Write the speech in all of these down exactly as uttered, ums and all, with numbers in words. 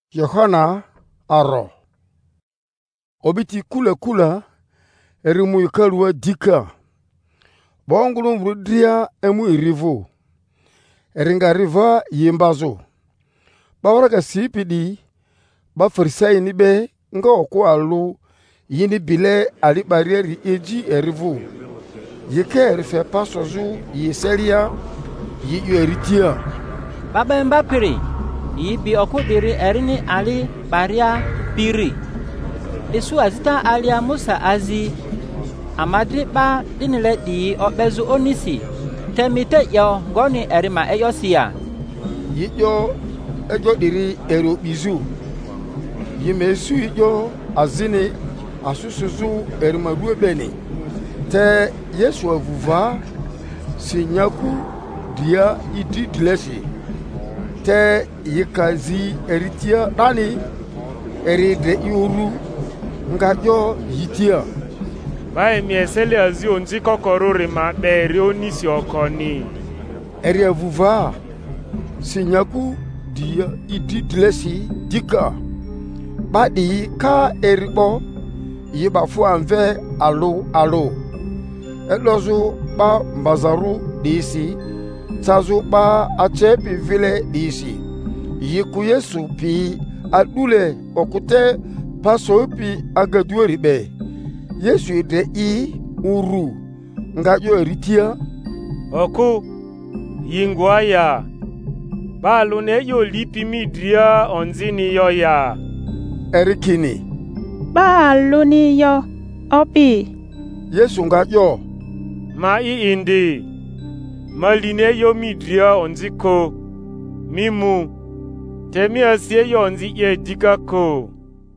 Yohana aro. Obiti kula kula erimu yukalua dika. Bongulum rudria emu irivu. Eringa riva yimbazo. Bawaraga sipidi ba farisai nibe nga oku alu yini bile ali barieri eji erivu. Yeke erife pasozu yiselia yi eritia. Baba mbapiri yi bi oku diri erini ali baria piri. Isu azita alia Musa azi amadri ba dinile di obezu onisi temite yo ngoni erima eyosia. Yijo ejo diri ero bizu. Yimesu yijo azini asusuzu erima ruebeni. Te Yesu avuva sinyaku dia idi dilesi. Te yikazi eritia dani eride iuru ngajo yitia. Bae miesele azi onzi kokorore ma beri onisi okoni. Eri avuva sinyaku dia idi dilesi dika. Badi ka eribo yibafu anve alo alo. Elozu ba mbazaru disi. Tazu ba achepi vile disi. Yiku Yesu pi adule okute paso pi agadueri be. Yesu de i uru ngajo eritia. Oku yingwaya. Balu ne yo lipi midria onzini yo ya. Erikini. Balu ni yo opi. Yesu ngajo. Ma i indi. Maline yo midria onziko. Mimu. Temi asiye yo onzi ye dika ko.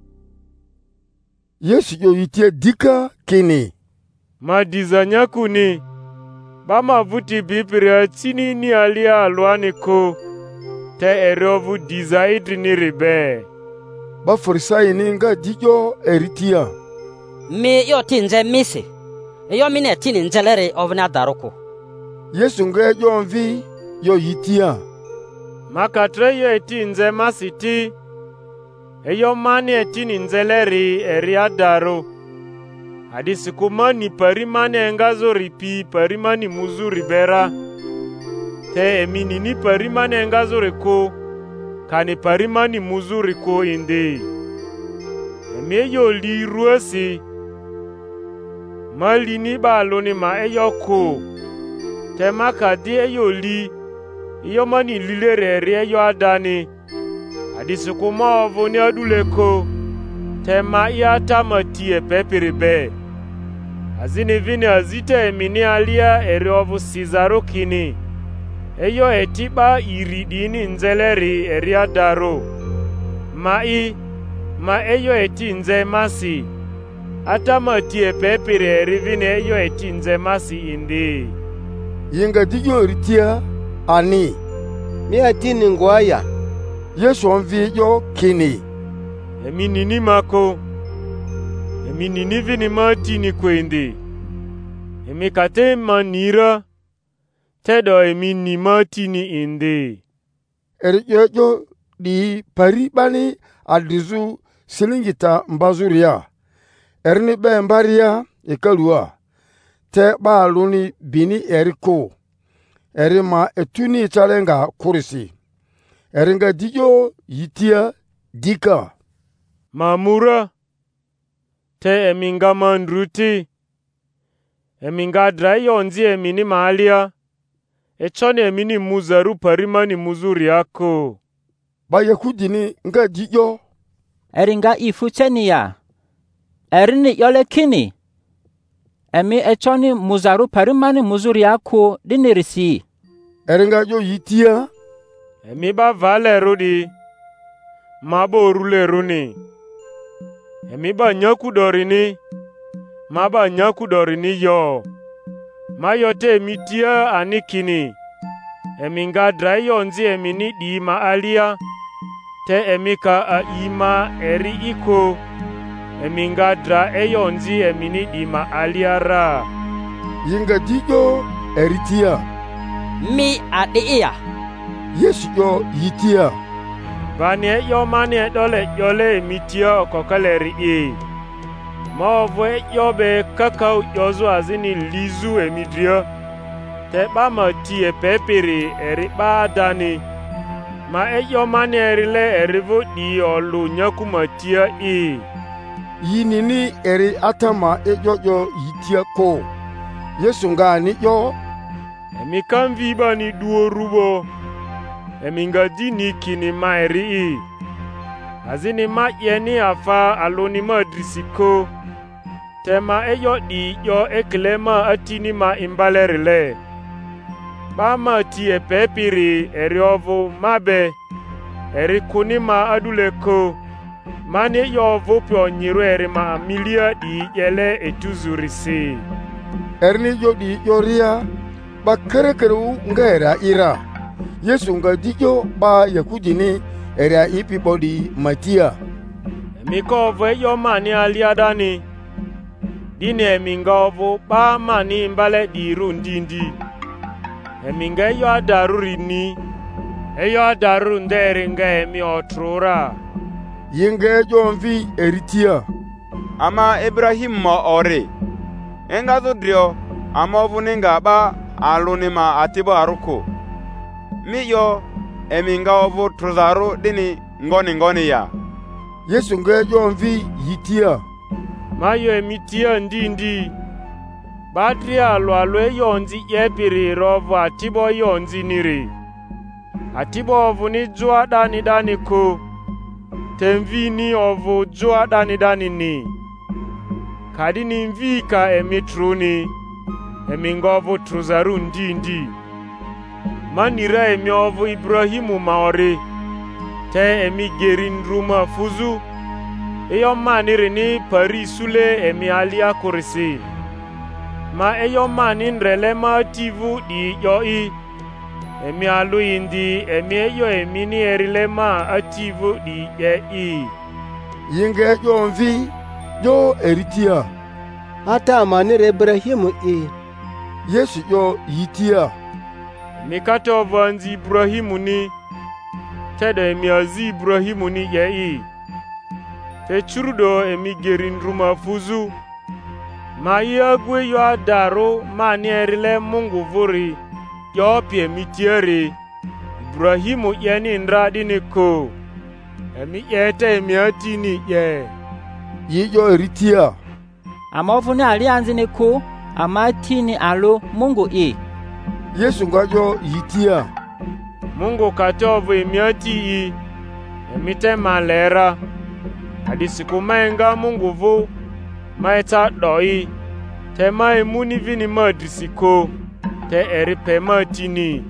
Yesu yo yitie dika kini. Ma dizanya kuni. Bama vuti bipiri chini ni alia alwani ko. Te erovu dizaidi ni ribe. Ba farisai ni nga dijo eritia. Mi yo tinze misi. Yo mine tini nzelere ovna daruko. Yesu nga jo mvi yo yitia. Makatre yo eti nze masiti. Eyo mani eti nzeleri eria daro. Hadisi kumani parimani engazo ripi parimani muzuri bera. Te emini ni parimani engazo reko. Kani parimani muzuri ko inde. Emi eyo li ruesi. Mali ni baloni ma eyo ko. Te makadi eyo li. Iyo mani lilere ri eyo adani. Hadisi kuma ovoni aduleko. Te ma iata matie pepiribe. Azini vini azite emini alia eri ovu Sizaro kini. Eyo etiba iridini nzeleri eri adaro. Ma i, ma eyo eti nze masi. Ata matie pepiri eri vini eyo eti nze masi indi. Yinga dijo eritia ani. Mi atini ngwaya. Yesu onvi yo kini. Emi nini mako. Emi nini vini matini kwende. Emi kate manira. Tedo emi ni matini inde. Eri yo di paribani adizu silingita mbazuria. Erini be mbaria ekalua. Te ba aluni bini eriko. Eri ma etuni chalenga kurisi. Eringa dijo yitia dika. Mamura. Te eminga mandruti. Eminga drai onzi emini maalia. Echone emini muzaru parimani muzuri yako. Baya kudini nga dijo. Eringa ifucheni ya. Erini yole kini. Emi echoni muzaru parimani muzuri yako dinirisi. Eringa jo yitia. Emi ba vale rudi. Mabo rule runi. Emi ba nyaku dorini. Maba nyaku dorini yo. Mayote emi tia anikini. Emi nga drai yonzi emi ni di ma alia. Te emi ka a ima eri iko. Emi nga dra e yonzi emi ni di ma alia ra. Yinga dijo eritia. Mi adi iya. Yesu yo yitia. vani yo mani dole yole mitio kokaleri e ma vo yo be kakau yozo azini lizu emidrio te ba ma ti e pepere eri ba dani ma yo mani erile erivo di olu nyakuma tia e yinini eri atama ejojo yitia ko Yesu ngani yo emi kan viba ni duo rubo emi ngadi ni kini maeri azini ma yeni afa aloni ma drisiko tema eyo di yo eklema atini ma imbalerele ba ma ti e pepiri eriovo mabe eri kuni ma aduleko mani yo vopo nyiru eri ma milia di yele etuzurisi erni yo di yoria ba kere kere ngera ira Yesu ngadi yo ba yakujini era ipi body matia miko vo yo mani aliadani dine mingovo ba mani mbale di rundindi eminga yo adaruri ni eyo adaru ndere nga emi otrura yinge jonvi eritia ama Ibrahim ma ore enga zodrio ama vuninga ba alunima atibo aruko miyo eminga ovu truzaro dini ngoni ngoni ya Yesu nge jonvi yitia mayo emitia ndindi batri alo alo yonzi yepiri rovo atibo yonzi niri atibo ovu ni jua dani dani ko temvi ni ovu jua dani dani ni kadini mvika emitruni emingovu truzaru ndindi manira emi ovu Ibrahimu maori te emi gerin ruma fuzu eyo maniri ni parisule emi alia kurisi ma eyo mani nrele ma tivu di yoi emi alu indi emi eyo emi ni erile ma ativu di ye i yinge jonvi yo eritia ata manire Ibrahimu e Yesu yo yitia mikato vanzi Ibrahimu ni tede emi azi Ibrahimu ni ye i te churudo emi gerin ruma fuzu ma yagwe yo adaro mani erile Mungu vuri yo pie mitiere Ibrahimu yeni nradi ni ko emi yete emi ati ni ye yiyo eritia Amovu ni alianzi ni ko amati ni alo Mungu e Yesu ngajo yitia Mungu katovu emi ati i emi te malera hadisiku maenga Mungu vu maeta doi te mai muni vini madrisiko te eripe matini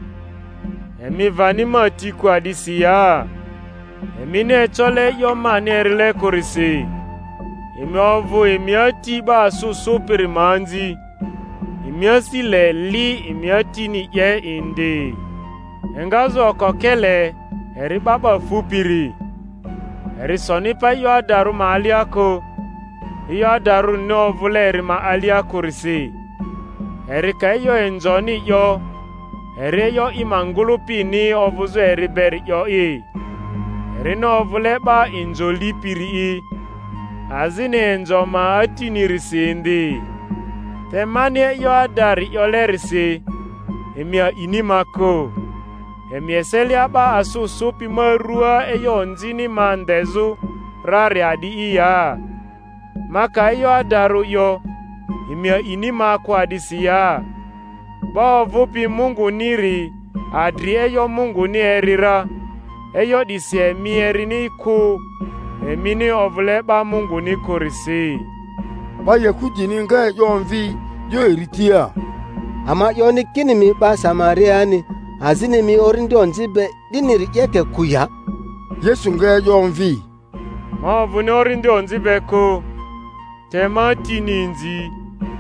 emi vani matiku adisi ya emi ne chole yo mani erile korisi emi ovu emi ati ba so sopiri manzi emi asi le li emi ati ni ye indi engazo kokele eri baba fupiri eri sonipa yo adaru ma aliako iyo adaru no vuleri ma alia kurisi eri ka iyo enjoni yo eri yo imangulupi ni ovuzo eri beri yo i eri no vuleba injoli piri i azini enjo ma atinirisi ndi temani yo adari yo lerisi emia inimako emi eseli aba asu supi marua eyo nzini mandezu rari adi iya maka iyo adaru yo imia inima kwa adisi ya ba vupi Mungu niri adri eyo Mungu ni erira eyo disi emi erini ku emini ovleba Mungu ni korisi ba yakujini nge jonvi yo eritia ama yoni kini mi ba Samaria ni azini mi orindi onzibe diniri yeke kuya Yesu nge jonvi mavu ni orindi onzibe ko tema tininzi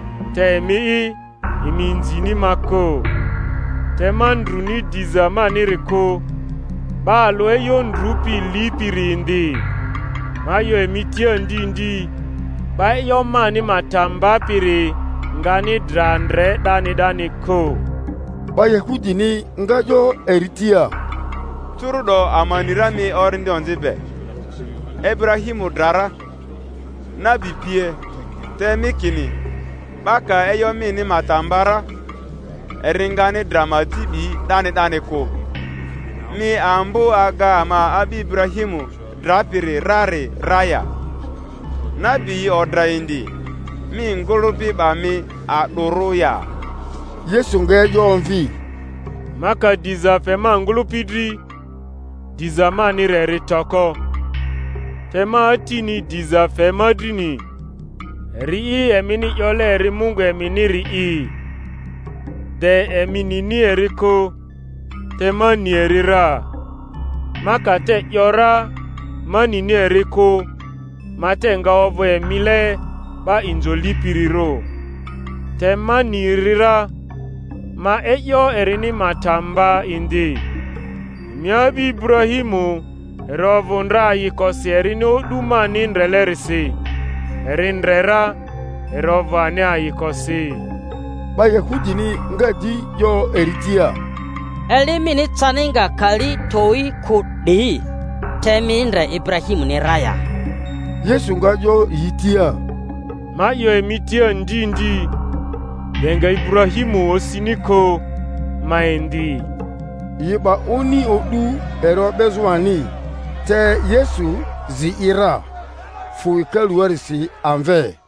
temi iminzi ni mako tema ndruni dizama niriko balo eyo ndrupi lipirindi mayo emitia ndindi ba eyo mani matamba piri ngani drandre dani dani ko ba yakujini ngajo eritia turudo amanira mi orindi onzibe. Ibrahimu drara. Nabi pie. Te mikini. Baka eyo mini matambara. Eringani dramati bi dani dani ko. Mi ambu aga ama abi Ibrahimu drapiri rari raya. Nabi odra indi. Mi ngulupi ba mi aduru ya. Yesu nge yonvi. Maka diza fema ngulupidri. Diza mani reri toko. Fema atini diza fema drini. Rii emini yole eri Mungu emini rii. De emini ni eriko. Tema ni erira. Maka te yora. Mani ni eriko. Mate nga ovo emile. Ba injoli piriro. Tema ni erira. Ma eyo erini matamba indi. Miabi Ibrahimu. Erovundra yikosi erini oduma nindrelerisi. Erindrera. Erovane ayikosi. Ba Yahudi ni ngadi yo eritia. Elimini tsaninga kali toi kudi. Temindre Ibrahimu ni raya. Yesu nga yo yitia. Ma yo emitia ndindi. Denga Ibrahimu osiniko maendi. Yiba oni odu ero bezwani. Te Yesu zi ira. Fuikaluarisi anve.